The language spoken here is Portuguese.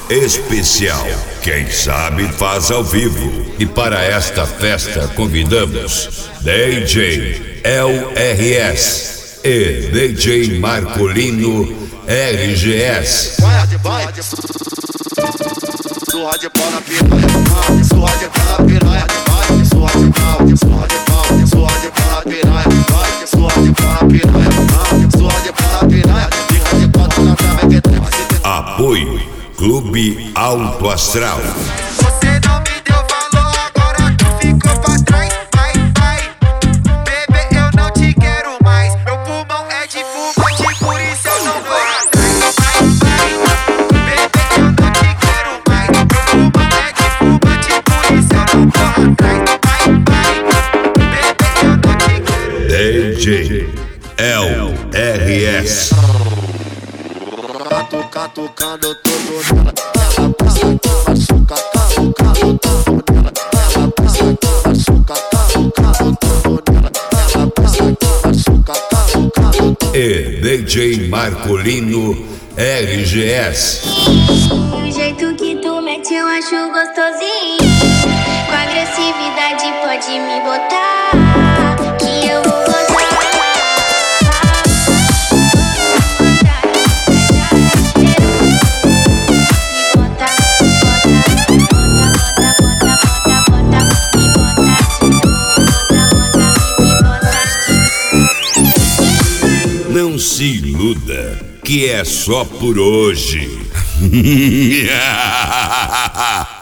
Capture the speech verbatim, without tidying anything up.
especial. Quem sabe faz ao vivo. E para esta festa convidamos D J L R S e D J Marcolino R G S. Surra de pau na piranha, surra de pau na piranha, vai, surra de pau, surra de pau, surra de pau na piranha, vai, surra de pau na piranha, surra de pau na piranha, fica de quatro na trave que tem. Apoio Clube Alto Astral. Você não me deu valor, agora tu ficou pra trás, vai, vai. Bebê, eu não te quero mais, meu pulmão é de fumante, por isso eu não vou atrás, vai, vai. Bebê, eu não te quero mais, meu pulmão é de fumante, por isso eu não vou atrás, vai, vai. Bebê, eu não te quero. D J L R S. Catucando tudo nela, ela passa, machuca, catucando tudo nela, ela passa, machuca, catucando tudo nela, ela passa, machuca, catucando tudo. E D J Marcolino R G S. O jeito que tu mete eu acho gostosinho. Com agressividade pode me botar, que eu vou gozar. Não se iluda, que é só por hoje.